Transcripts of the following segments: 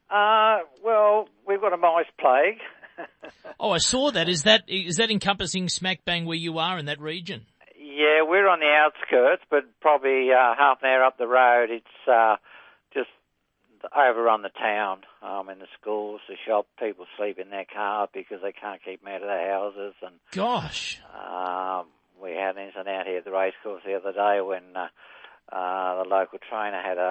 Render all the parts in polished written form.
Well, we've got a mice plague. Oh, I saw that. Is that encompassing smack bang where you are in that region? Yeah, we're on the outskirts, but probably half an hour up the road. It's just overrun the town. In the schools, the shop, people sleep in their cars because they can't keep them out of their houses. And gosh, we had an incident out here at the racecourse the other day when the local trainer had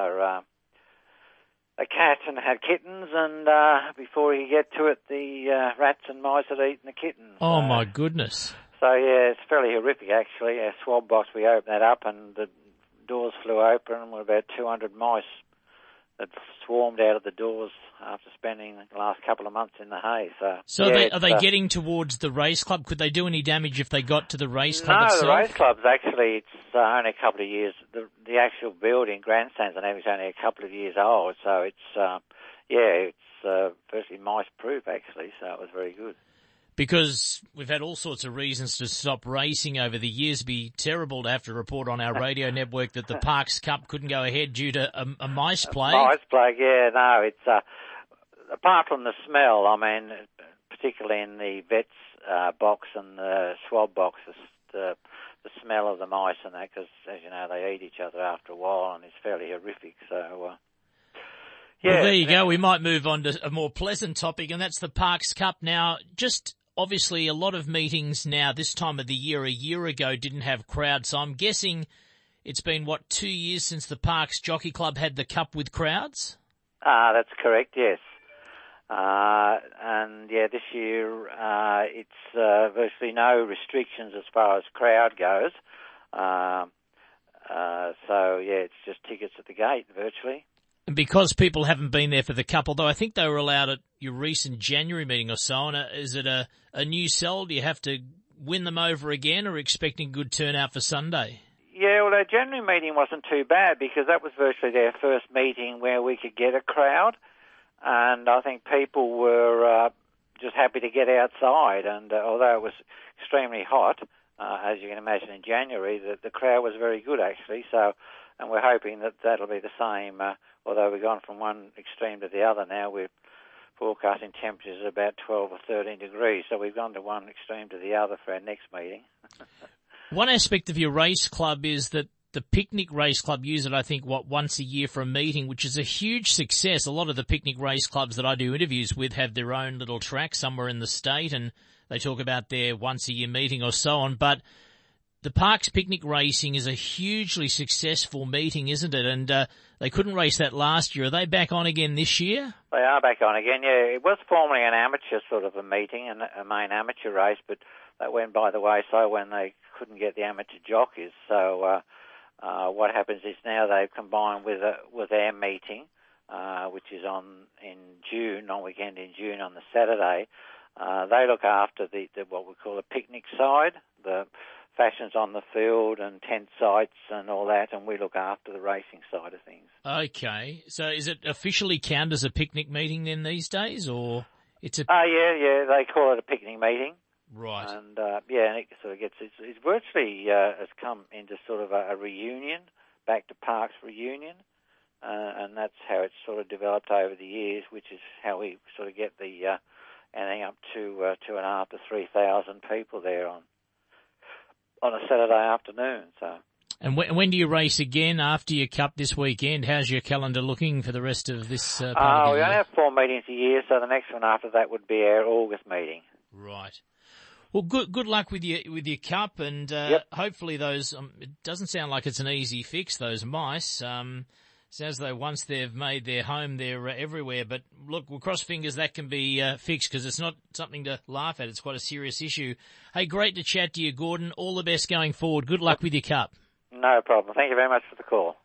a cat and had kittens, and before he get to it, the rats and mice had eaten the kittens. Oh, my goodness. So, yeah, it's fairly horrific, actually. Our swab box, we opened that up, and the doors flew open, and there were about 200 mice that swarmed out of the doors after spending the last couple of months in the hay. So yeah, are they getting towards the race club? Could they do any damage if they got to the race club itself? No, the race club's actually, it's only a couple of years. The actual building, grandstands and everything, is only a couple of years old. So it's, it's virtually mice-proof, actually, so it was very good. Because we've had all sorts of reasons to stop racing over the years. It'd be terrible to have to report on our radio network that the Parks Cup couldn't go ahead due to a mice plague. Mice plague, yeah, no, it's, apart from the smell, I mean, particularly in the vet's box and the swab box, the smell of the mice and that, because, as you know, they eat each other after a while, and it's fairly horrific, so... yeah. Well, there you go. We might move on to a more pleasant topic, and that's the Parks Cup. Now, just obviously a lot of meetings now this time of the year, a year ago, didn't have crowds. So I'm guessing it's been, 2 years since the Parks Jockey Club had the Cup with crowds? That's correct, yes. And yeah, this year it's virtually no restrictions as far as crowd goes. So yeah, it's just tickets at the gate virtually. And because people haven't been there for the Cup, although I think they were allowed at your recent January meeting or so, and is it a new sell? Do you have to win them over again, or expecting good turnout for Sunday? Yeah, well, our January meeting wasn't too bad because that was virtually their first meeting where we could get a crowd, and I think people were just happy to get outside. And although it was extremely hot, as you can imagine in January, the crowd was very good actually. So, and we're hoping that that'll be the same. Although we've gone from one extreme to the other now, we're forecasting temperatures at about 12 or 13 degrees. So we've gone to one extreme to the other for our next meeting. One aspect of your race club is that the Picnic Race Club use it, I think, once a year for a meeting, which is a huge success. A lot of the picnic race clubs that I do interviews with have their own little track somewhere in the state, and they talk about their once-a-year meeting or so on. But the Parks Picnic Racing is a hugely successful meeting, isn't it? And they couldn't race that last year. Are they back on again this year? They are back on again, yeah. It was formerly an amateur sort of a meeting, a main amateur race, but that went by the wayside when they couldn't get the amateur jockeys. So what happens is now they've combined with our meeting, which is on weekend in June on the Saturday. They look after the what we call the picnic side, the fashions on the field and tent sites and all that, and we look after the racing side of things. Okay. So is it officially counted as a picnic meeting then these days, or it's a... yeah, they call it a picnic meeting. Right. And, and it sort of it's virtually has come into sort of a reunion, back to Parks reunion, and that's how it's sort of developed over the years, which is how we sort of get the anything up to 2,500 to 3,000 people there on a Saturday afternoon. So. And when do you race again after your Cup this weekend? How's your calendar looking for the rest of this part of the year? We only have 4 meetings a year, so the next one after that would be our August meeting. Right. Well, good luck with your Cup, and hopefully those. It doesn't sound like it's an easy fix. Those mice. Sounds as though once they've made their home, they're everywhere. But look, we'll cross fingers that can be fixed, because it's not something to laugh at. It's quite a serious issue. Hey, great to chat to you, Gordon. All the best going forward. Good luck with your Cup. No problem. Thank you very much for the call.